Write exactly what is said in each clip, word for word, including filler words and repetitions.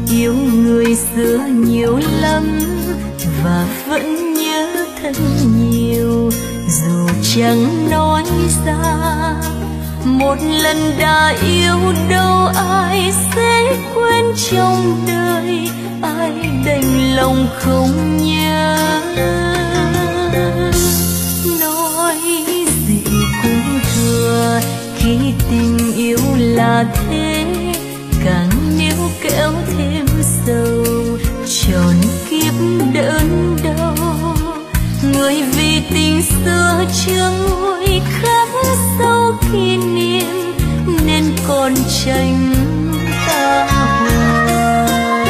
yêu người xưa nhiều lắm và vẫn nhớ thật nhiều, dù chẳng nói ra. Một lần đã yêu đâu ai sẽ quên trong đời, ai đành lòng không nhớ. Nói gì cũng thừa khi tình yêu là thế, càng níu kéo thêm sâu tròn kiếp đớn đau. Người vì tình xưa chưa nguôi khắc sâu kỷ niệm nên còn tranh ta hoài.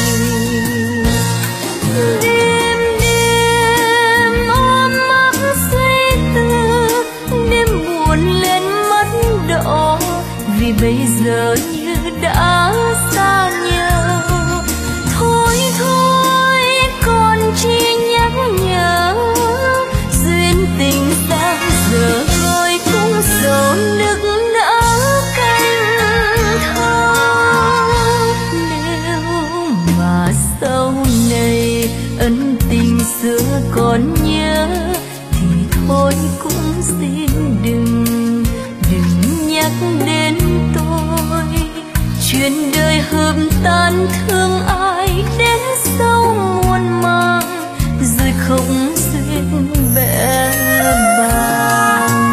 Đêm đêm ôm ấp suy tư, đêm buồn lên mắt đỏ, vì bây giờ như đã xa nhau. Thôi thôi còn chi nhắc nhở, duyên tình xa giờ rồi cũng dẫu nước nở canh thơ. Nếu mà sau này ân tình xưa còn nhớ, thì thôi cũng xin đừng đừng nhắc đến tôi. Chuyện đời hợp tan thương ai đến sâu muôn màng, rồi không duyên bẽ bàng.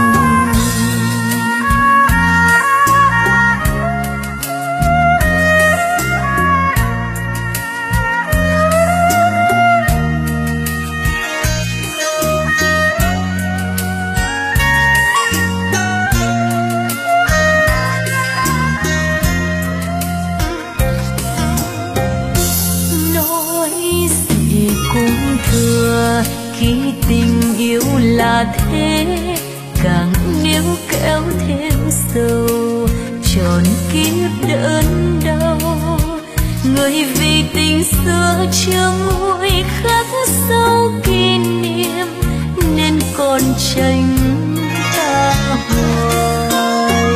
Khi tình yêu là thế, càng níu kéo thêm sâu tròn kiếp đớn đau. Người vì tình xưa chưa nguôi khắc sâu kỷ niệm nên còn tranh ta hoài.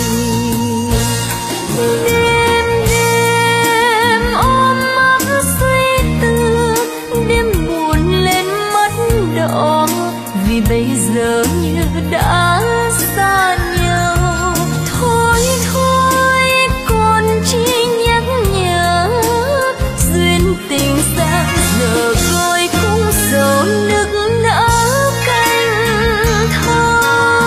Đêm đêm ôm ấp suy tư, đêm buồn lên mắt đỏ, vì bây giờ như đã xa nhau. Thôi thôi còn chi nhắc nhở, duyên tình xa giờ rồi cũng dẫu nước nở canh thơ.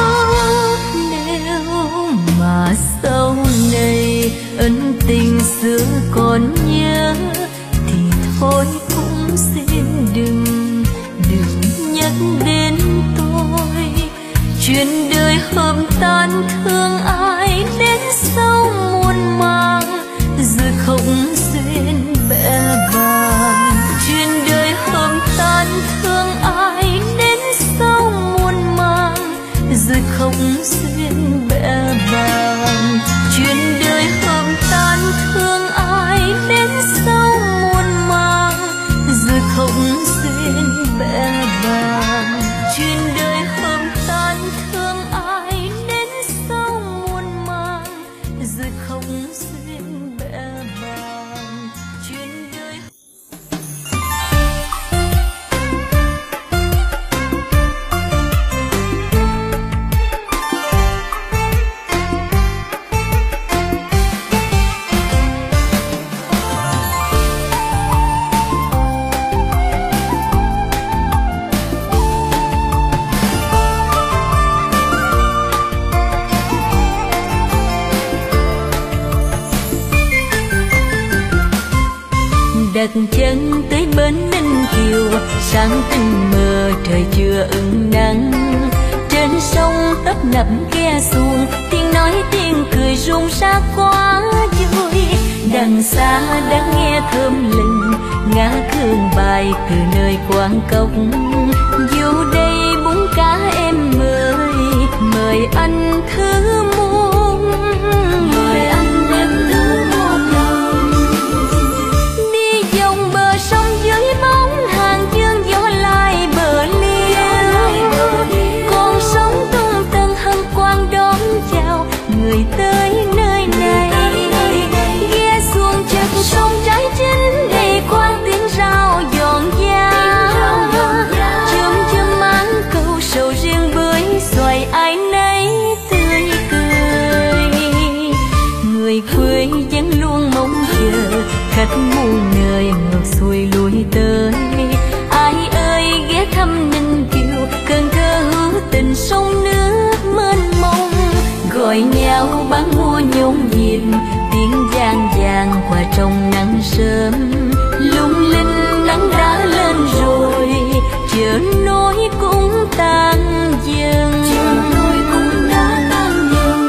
Nếu mà sau này ân tình xưa còn nhớ, thì thôi cũng xin đừng đừng nhắc đến tôi. Chuyện đời hợp tan thương ai đến sâu muôn màng, rồi không duyên bẽ bàng. Chuyện đời hợp tan thương ai đến sâu muôn màng, rồi không duyên bẽ bàng. Chuyện đời hợp tan thương ai đến sâu muôn màng, rồi không duyên bẽ bàng. Chuyện đời hợp tan thương ai đến sâu muôn màng, rồi không duyên bẽ bàng. Chuyện đời đặt chân tới bến Ninh Kiều, sáng tinh mờ trời chưa ửng nắng. Trên sông tấp nập ghe xuồng, tiếng nói tiếng cười rung rác quá vui. Đằng xa đã nghe thơm lừng ngã hương bài từ nơi quán cốc. Dù đây bún cá em mời, mời anh thứ muôn, mời anh em thứ muôn lòng. Đi vòng bờ sông dưới bóng hàng dương gió lai bờ liêu, con sóng tung tăng hân quang đón chào người tới nơi này. Ghe xuồng chợt sông trái trong nắng sớm. Lung linh nắng đã lên rồi, chợ nối cũng tan dần. Chợ nối cũng đã tan dần.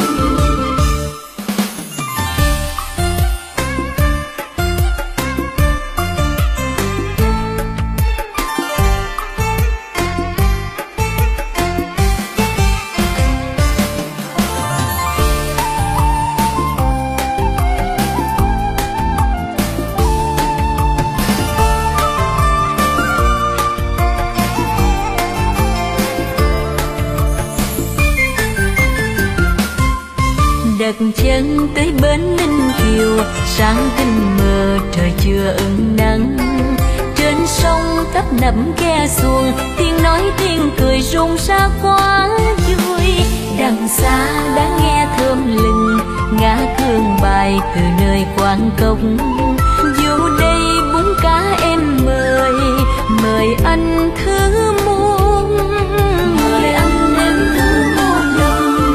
Đặt chân tới bến Ninh Kiều, sáng tinh mờ trời chưa ửng nắng. Trên sông tấp nập ghe xuồng, tiếng nói tiếng cười rung ra quá vui. Đằng xa đã nghe thơm lừng ngã hương bài từ nơi quán cốc. Dù đây bún cá em mời, mời anh thứ muôn, mời anh em thứ muôn lòng.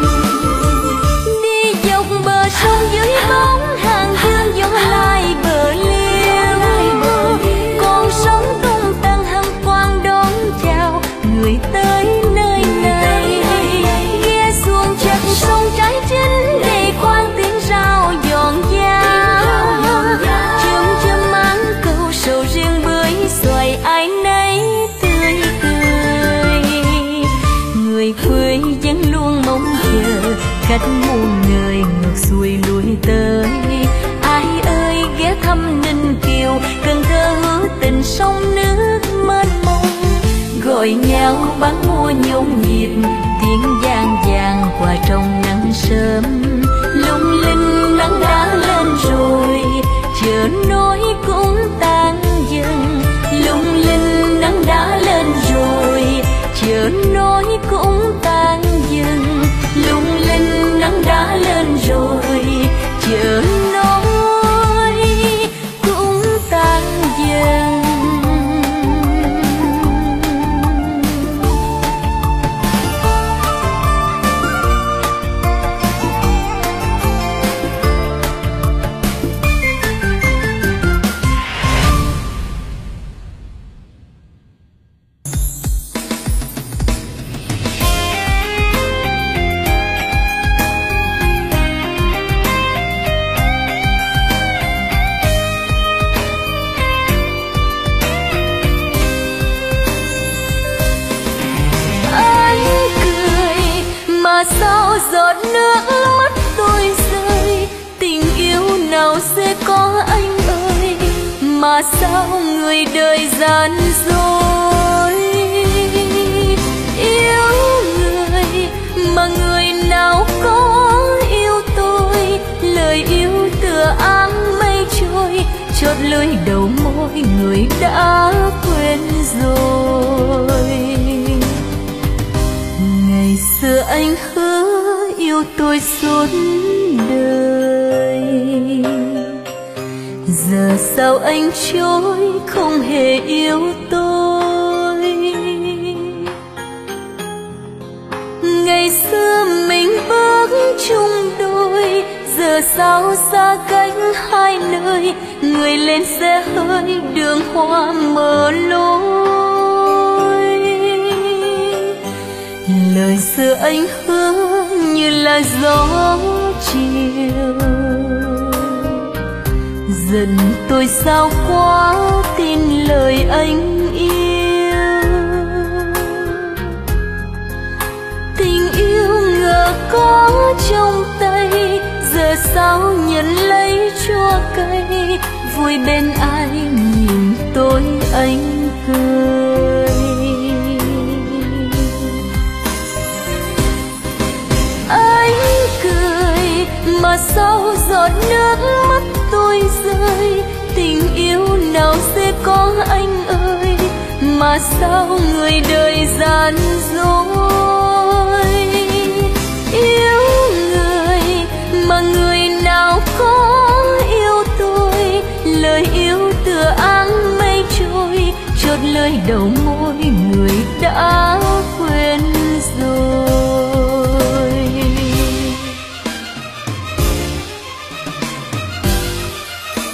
Bờ sông dưới bóng hàng dương gió lai bờ liêu, con sóng tung tăng hân hoan đón chào người tới nơi này. Ghe xuồng chật sông trái chính để khoan tiếng rao giòn dao. Chớm chớm máng câu sầu riêng bưởi xoài ai nấy tươi tươi. Người quê vẫn luôn mong chờ khách muôn người ngược xuôi lui tới. Ai ơi ghé thăm Ninh Kiều, Cần Thơ hứa tình sông nước mênh mông. Gọi nhau bán mua nhộn nhịp, tiếng vang vàng qua trong nắng sớm. Lung linh nắng đã lên rồi, chợ nối cũng tan dần. Lung linh nắng đã lên rồi, chợ nối cũng tan dần. Lung linh nắng đã lên rồi, chợ nối cũng tan dần. Sao giọt nước mắt tôi rơi, tình yêu nào sẽ có anh ơi. Mà sao người đời gian dối, yêu người mà người nào có yêu tôi. Lời yêu tựa áng mây trôi, chót lưỡi đầu môi người đã quên rồi. Ngày xưa anh hứa yêu tôi suốt đời, giờ sao anh trôi không hề yêu tôi. Ngày xưa mình bước chung đôi, giờ sao xa cách hai nơi. Người lên xe hơi đường hoa mở lối, lời xưa anh hứa như là gió chiều. Giận tôi sao quá tin lời anh yêu. Tình yêu ngờ có trong tay, giờ sao nhận lấy chua cay. Vui bên ai nhìn tôi anh cười. Anh cười mà sao giọt nước mắt tôi rơi. Tình yêu nào sẽ có anh ơi, mà sao người đời gian dối. Yêu người mà người nào có yêu tôi. Lời yêu tựa áng mây trôi, chót lưỡi đầu môi người đã quên rồi.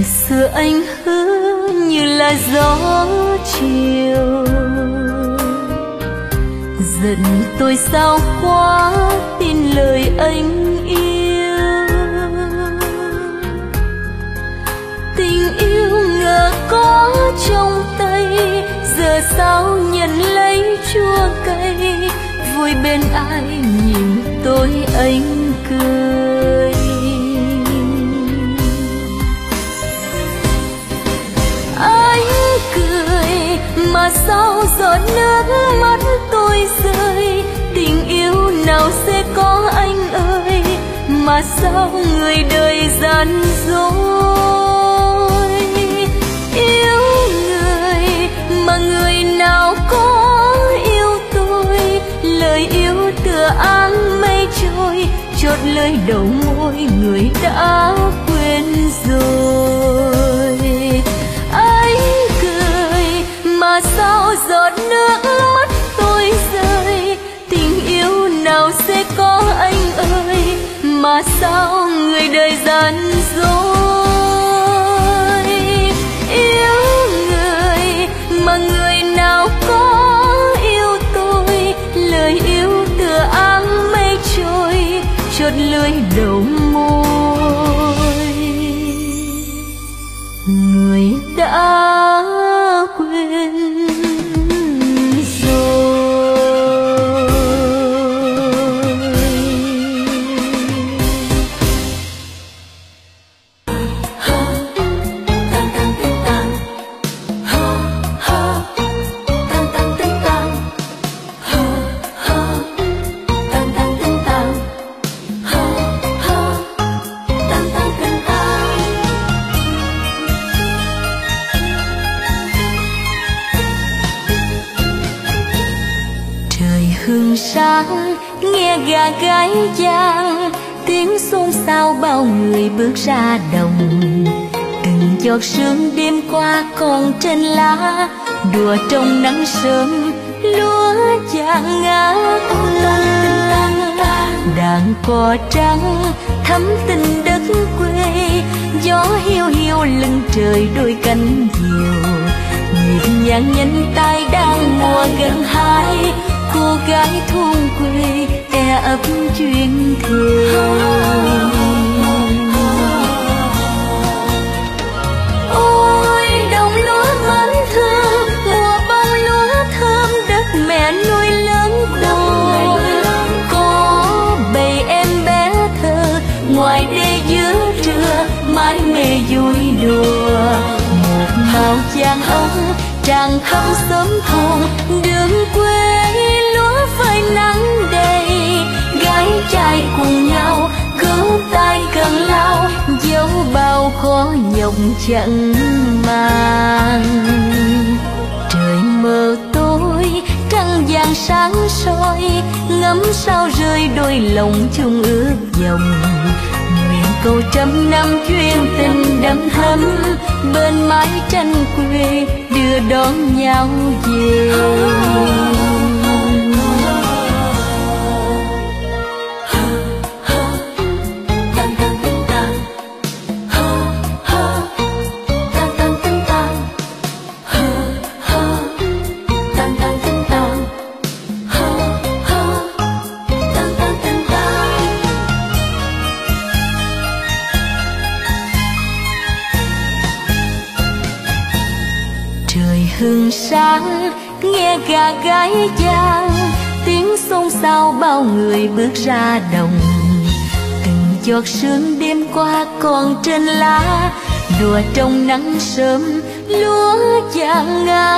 xưa anh hứa như là gió chiều, giận tôi sao quá tin lời anh yêu. Tình yêu ngờ có trong tay, giờ sao nhận lấy chua cay. Vui bên ai nhìn tôi anh cười. Anh cười mà sao giọt nước mắt tôi rơi. Tình yêu nào sẽ có anh ơi, mà sao người đời gian dối. Yêu người mà người nào có yêu tôi, lời yêu tựa áng mây trôi. Chốt lời đầu môi người đã quên rồi. Anh cười mà sao giọt nước mắt tôi rơi. Tình yêu nào sẽ có anh ơi, mà sao người đời gian dối. Yêu người mà người nào có yêu tôi, lời yêu tựa áng mây trôi. Chốt lưỡi đầu môi người đã quên rồi. Hương sáng nghe gà gáy vang, tiếng xôn xao bao người bước ra đồng. Từng giọt sương đêm qua còn trên lá, đùa trong nắng sớm lúa vàng ngát. Đàn cò trắng thắm tình đất quê, gió hiu hiu lưng trời đôi cánh diều. Nhịp nhàng nhanh tay đang mùa gần hai, cô gái thôn quê e ấp chuyện thường. Ôi đồng lúa mến thương, mùa bông lúa thơm đất mẹ nuôi lớn khôn. Có bầy em bé thơ ngoài đê giữa trưa, mái mê vui đùa. Một màu vàng ống tràn khắp xóm thôn, đường quê lúa phơi nắng đầy. Gái trai cùng nhau cứu tay cần lao, dẫu bao khó nhọc chẳng màng. Trời mờ tối trăng vàng sáng soi, ngắm sao rơi đôi lòng chung ước vọng. Nguyện cầu trăm năm chuyên tình đậm thắm, bên mái tranh quê đưa đón nhau về. Hương sáng nghe gà gáy vang, tiếng xôn xao bao người bước ra đồng. Từng giọt sương đêm qua còn trên lá, đùa trong nắng sớm lúa vàng ngát.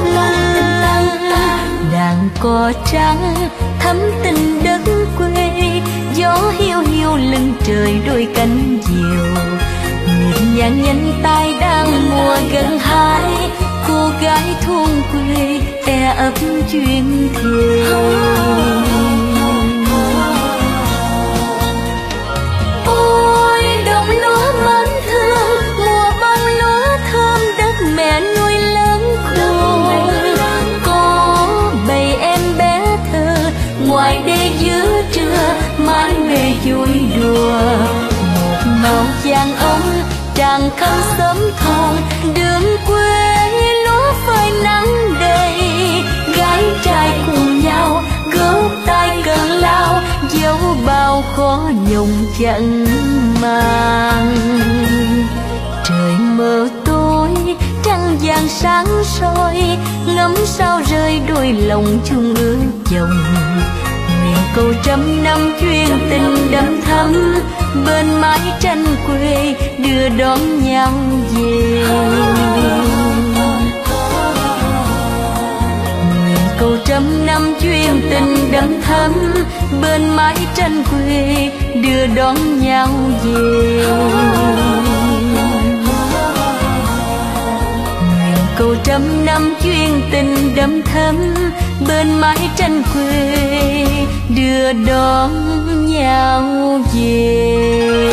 Đàn cò trắng thắm tình đất quê, gió hiu hiu lưng trời đôi cánh diều. Nhịp nhàng nhanh tay đang mùa gần hai, cô gái thôn quê e ấp chuyện thường. Ôi đồng lúa mến thương, mùa bông lúa thơm đất mẹ nuôi lớn khôn. Có bầy em bé thơ ngoài đê giữa trưa, mái mê vui đùa. Một màu vàng ống tràng khăn sớm thôn đường quê lúa phơi nắng đầy, gái trai cùng nhau gấu tay cần lao, dẫu bao khó nhung chẳng màng. Trời mờ tối trăng vàng sáng soi, ngắm sao rơi đôi lòng chung ước chồng. Nguyện cầu trăm năm chuyên tình đậm thắm, bên mái tranh quê đưa đón nhau về. Nguyện cầu trăm năm chuyên tình đậm thắm, bên mái tranh quê đưa đón nhau về. Cầu trăm năm chuyên tình đậm thắm, bên mái tranh quê đưa đón nhau về.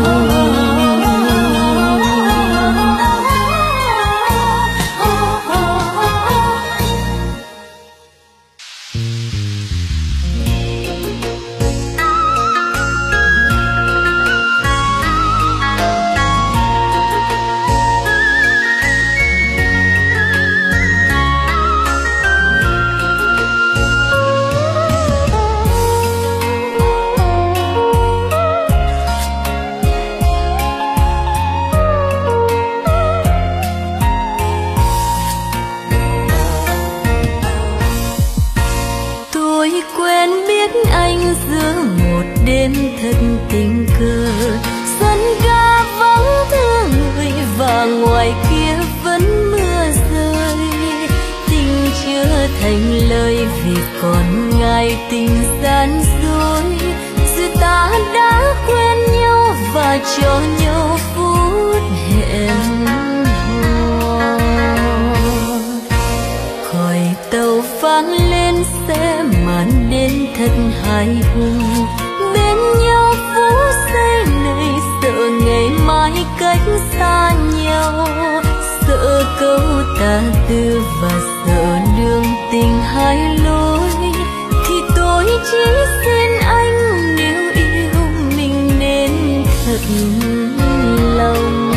Tình cờ sân ga vắng thương người, và ngoài kia vẫn mưa rơi. Tình chưa thành lời vì còn ngại tình gian dối, dù ta đã quen nhau và cho nhau phút hẹn hò. Còi tàu vang lên sẽ màn đêm thật hài hùng, bên nhau phút giây này sợ ngày mai cách xa nhau, sợ câu tà tư và sợ đường tình hai lối. Thì tôi chỉ xin anh nếu yêu mình nên thật lòng.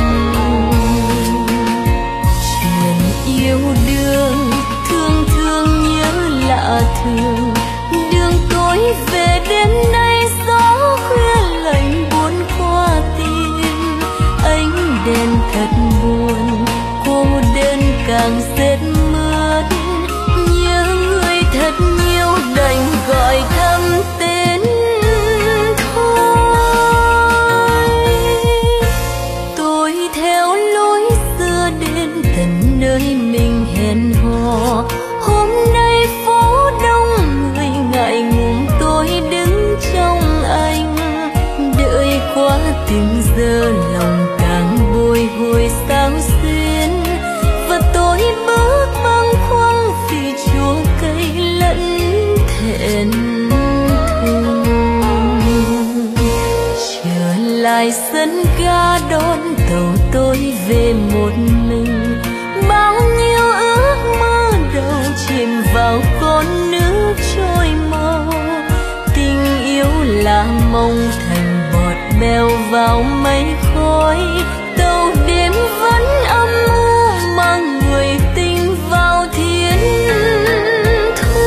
Chuyện yêu đương thương thương nhớ lạ thường, đường tối về đêm nay gió khuya lạnh buồn qua tim. Ánh đèn thật buồn, cô đơn càng rét mướt, nhớ người thật nhiều đành gọi thầm tên thôi. Tôi theo lối xưa đến tận nơi mình hẹn hò, hôm nay phố đông người ngại ngùng tôi đứng trong anh. Đợi qua từng giờ lòng càng bồi hồi sao xuyên, và tôi bước bâng khuâng vì chua cây lẫn thẹn thùng. Trở lại sân ga đón tàu tôi về một mình, bao nhiêu ước mơ đầu chìm vào con nước trôi mau. Tình yêu là mong thành bọt bèo vào mây khói, tàu đêm vẫn âm u mà người tình vào thiên thu.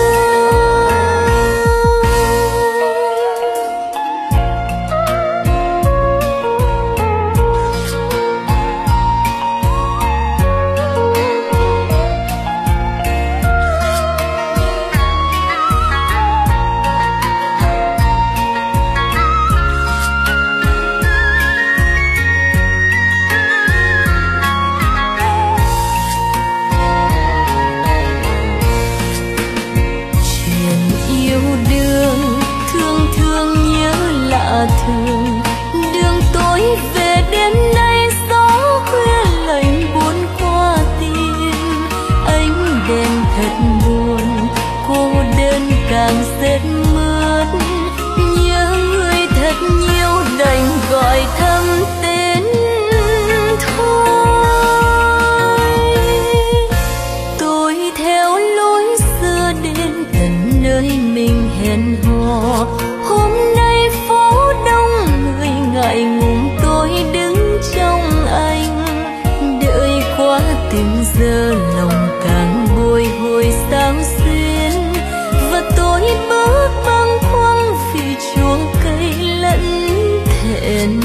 từng giờ lòng càng bồi hồi sao xuyên, và tôi bước bâng khuâng vì chuông cây lẫn thẹn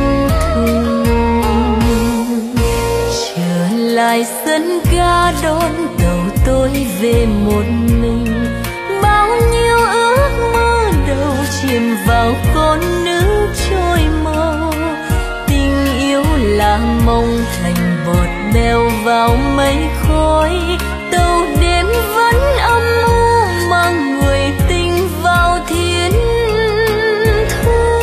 thùng. Trở lại sân ga đón tàu tôi về một mình, bao nhiêu ước mơ đầu chìm vào con nước trôi màu. Tình yêu là mong thành bọt bèo vào mây khói, tàu đến vẫn âm u mà người tình vào thiên thu.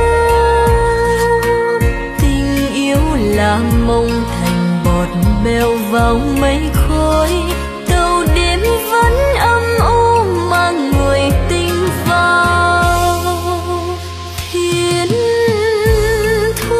Tình yêu là mong thành bọt bèo vào mây khói, tàu đến vẫn âm u mà người tình vào thiên thu.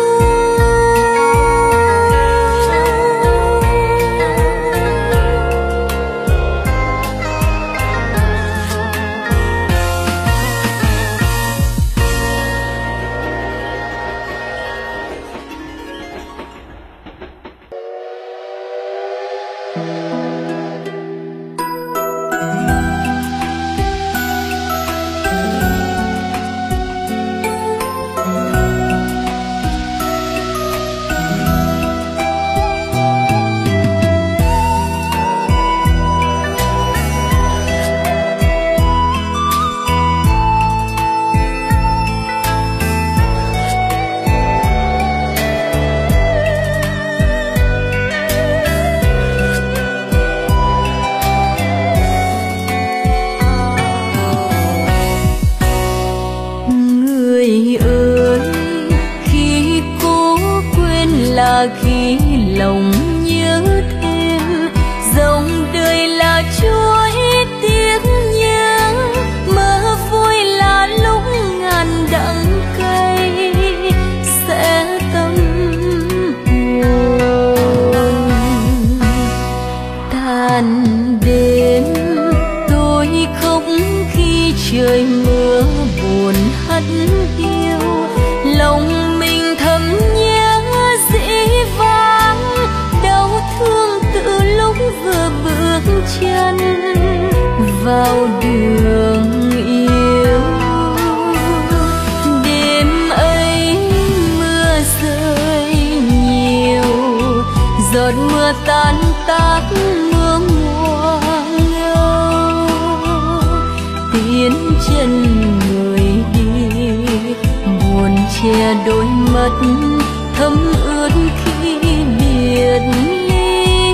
Khi lòng nhớ thêm dòng đời là chuỗi tiếc nhớ, mơ vui là lúc ngàn đắng cay sẽ tâm hồn. Tàn đêm tôi khóc khi trời mưa buồn hắt hiu, lòng mình thầm nhớ dĩ vãng, đau thương từ lúc vừa bước chân vào đường yêu. Đêm ấy mưa rơi nhiều, giọt mưa tan tác mưa mùa ngâu. Tiến chân người đi buồn che đôi mắt thấm ướt khi biệt ly.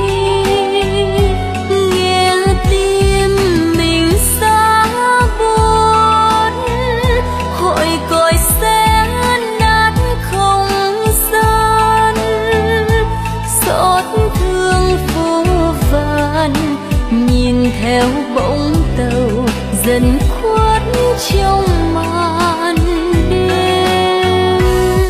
Nghe tim mình xa buồn, hội còi sẽ nát không gian. Xót thương vô vàn nhìn theo bóng tàu dần khuất trong màn đêm.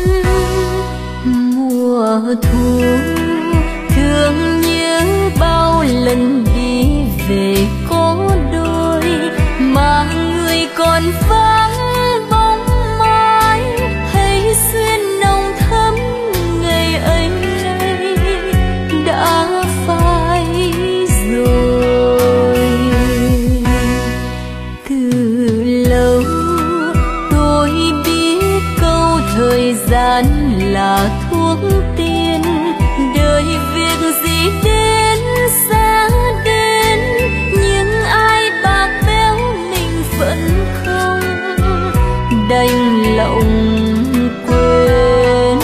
Mùa thu thương nhớ bao lần đi về có đôi, mà người còn vắng bóng mãi. Hãy xuyên nồng thắm ngày ấy đã phai rồi. Từ lâu tôi biết câu thời gian là thuốc tiên, đời việc gì đến sẽ đến, nhưng ai bạc béo mình vẫn không đành lòng quên.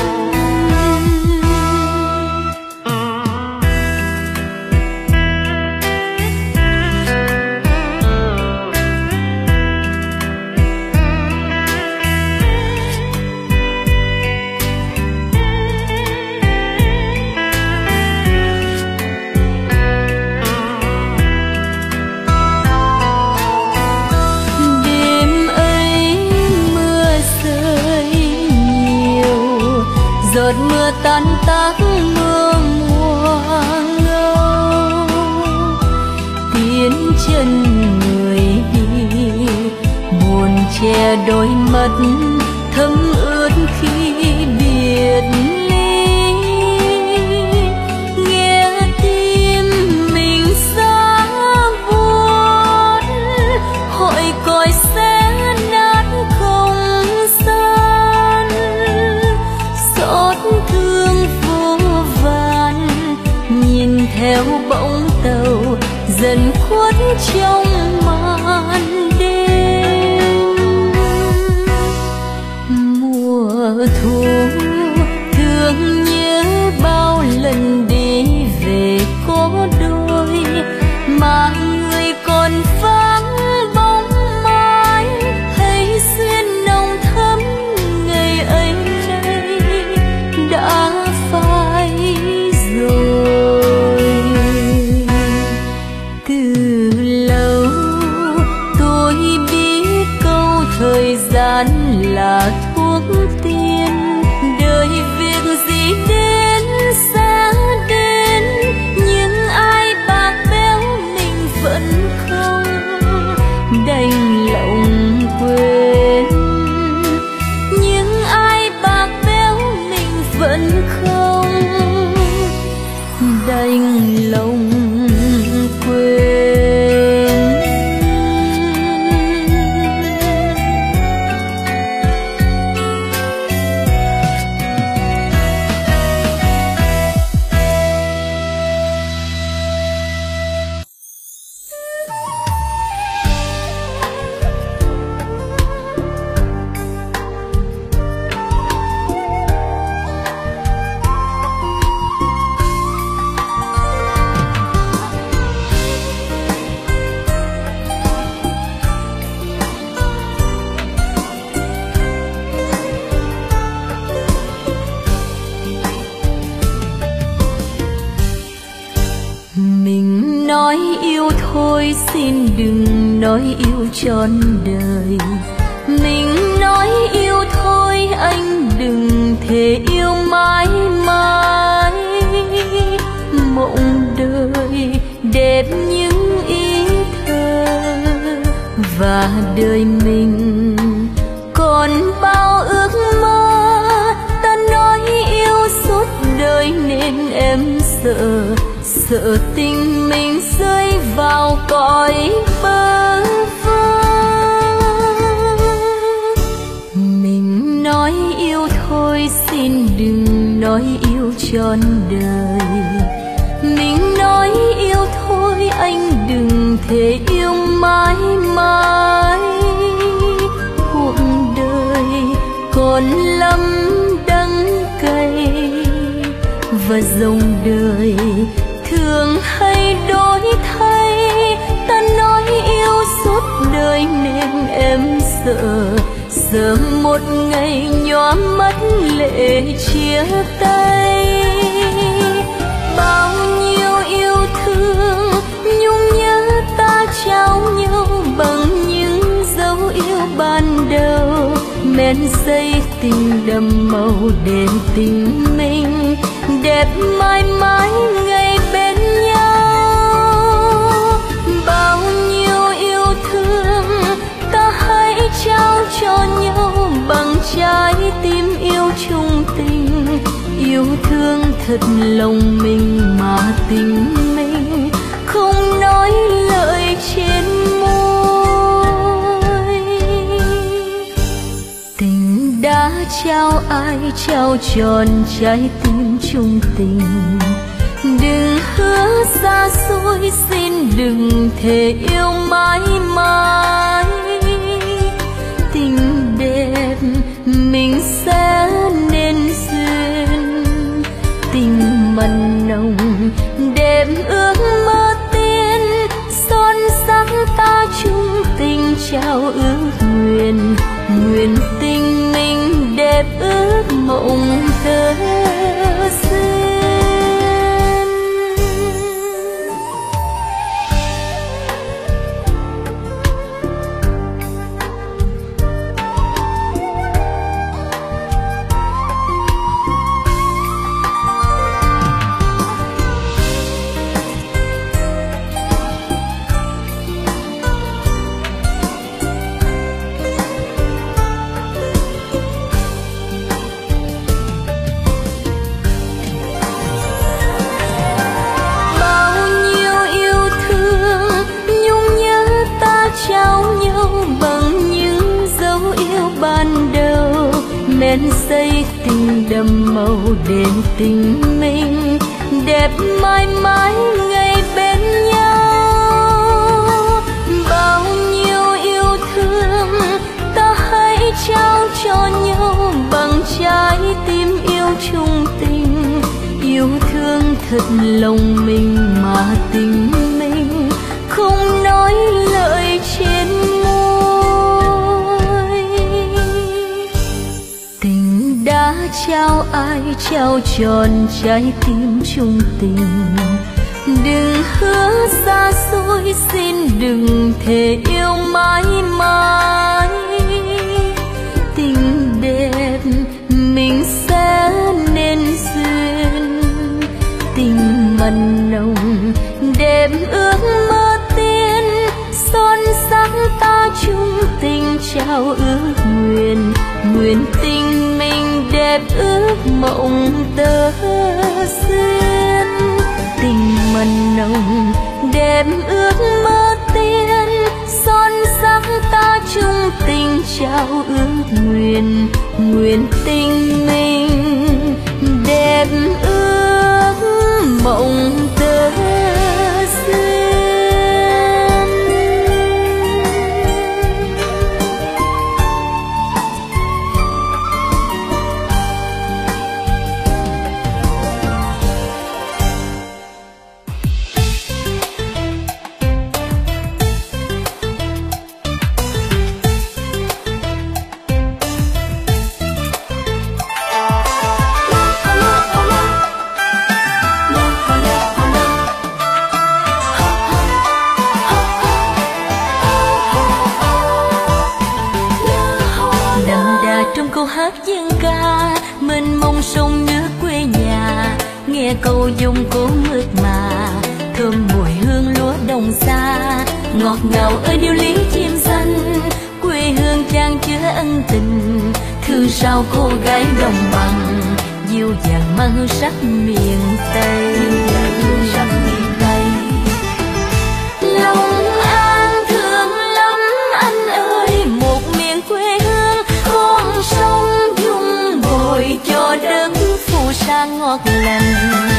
Giọt mưa tan tác mưa mùa ngâu, tiến chân người đi buồn che đôi mắt thấm ướt khi biệt ly. Nghe tiếng theo bóng tàu dần khuất trong màn đêm. Mùa thu thương nhớ bao lần đi về có đôi, mà người còn vắng bóng mai. Hãy xuyên nồng thắm ngày ấy nay đã phai rồi. Từ lâu tôi biết câu thời gian là thuốc tiên, đời việc gì đến sẽ đến, nhưng ai bạc béo mình vẫn không đành lòng quên. Nhưng ai bạc béo mình vẫn không đành lòng quên. Mình nói yêu thôi xin đừng nói yêu trọn đời. Mình nói yêu thôi anh đừng thể yêu mãi mãi. Mộng đời đẹp những ý thơ, và đời mình còn bao ước mơ. Ta nói yêu suốt đời nên em sợ, sợ tình mình rơi vào cõi bơ vơ. Mình nói yêu thôi xin đừng nói yêu trọn đời. Mình nói yêu thôi anh đừng thể yêu mãi mãi. Cuộc đời còn lắm đắng cay, và dòng đời thường hay đổi thay. Ta nói yêu suốt đời nên em sợ, sợ một ngày nhóa mắt lệ chia tay. Bao nhiêu yêu thương nhung nhớ ta trao nhau bằng những dấu yêu ban đầu. Men say tình đậm màu đêm tình mình đẹp mãi mãi ngày bên nhau. Bao nhiêu yêu thương ta hãy trao cho nhau bằng trái tim yêu chung tình. Yêu thương thật lòng mình mà tình mình không nói lời trên môi. Tình đã trao ai trao tròn trái tim chung tình. Đừng hứa xa xôi xin đừng thể yêu mãi mãi. Tình đẹp mình sẽ nên duyên, tình mặn nồng đẹp ước mơ tiên. Son sắc ta chung tình trao ước nguyện, nguyện tình mình đẹp ước mộng thơ xưa. Men say tình đậm màu đêm tình mình đẹp mãi mãi ngày bên nhau. Bao nhiêu yêu thương ta hãy trao cho nhau bằng trái tim yêu chung tình. Yêu thương thật lòng mình mà tình mình không nói lời trên môi. Tình đã trao ai trao tròn trái tim chung tình. Đừng hứa xa xôi, xin đừng thể yêu mãi mãi. Tình đẹp mình sẽ nên duyên, tình mặn nồng đẹp ước mơ tiên. Son sắc ta chung tình trao ước nguyện, nguyện tình mình đẹp ước mộng tơ duyên. Tình mặn nồng đẹp ước mơ tiên, son sắc ta chung tình trao ước nguyện, nguyện tình mình đẹp ước mộng tơ duyên. Câu dung cố mượt mà thơm mùi hương lúa đồng xa, ngọt ngào ơi điệu lý chim xanh. Quê hương trang chứa ân tình, thư sao cô gái đồng bằng dịu dàng mang hương sắc miền Tây. Lòng An thương lắm anh ơi, một miền quê hương con sông dung bồi cho đất phù sa ngọt lành.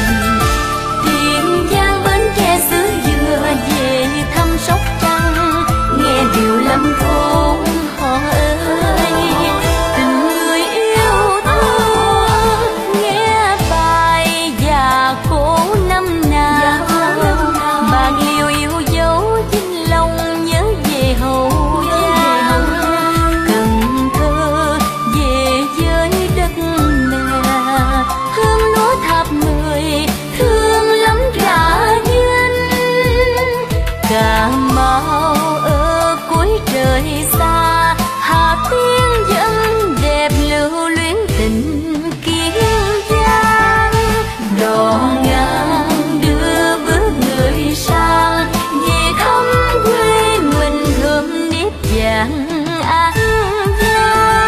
Tiền Giang Bến Tre xứ dừa về thăm Sóc Trăng, nghe điều Lâm thôn họ ơi. Tình người yêu thương nghe bài già cổ năm nào, bạn liều yêu dấu chính lòng nhớ về Hậu Giang. Cần Thơ về với đất mẹ, hương lúa tháp người thương lắm cả duyên. Cà Mau ở cuối trời xa, Hà Tiên vẫn đẹp lưu luyến tình Kiên Giang. Đò ngang đưa bước người sang, về thăm quê mình thơm nếp vàng An Giang.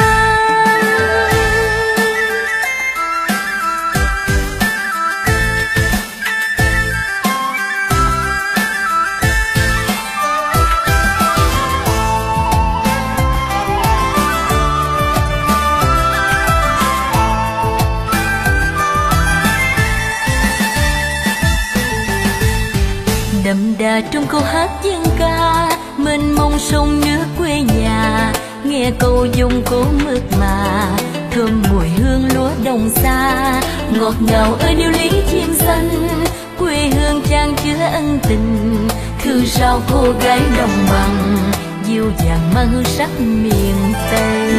Đậm đà trong câu hát dân ca, mênh mông sông nước quê nhà. Nghe câu dung cố mượt mà thơm mùi hương lúa đồng xa, ngọt ngào ơi điệu lý chim xanh. Quê hương trang chứa ân tình, thư sao cô gái đồng bằng dịu dàng mang hương sắc miền Tây.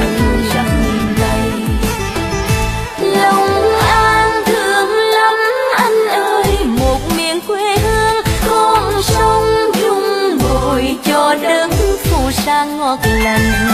Lòng An thương lắm anh ơi, một miền quê hương con sông dung bồi cho đất phù sa ngọt lành.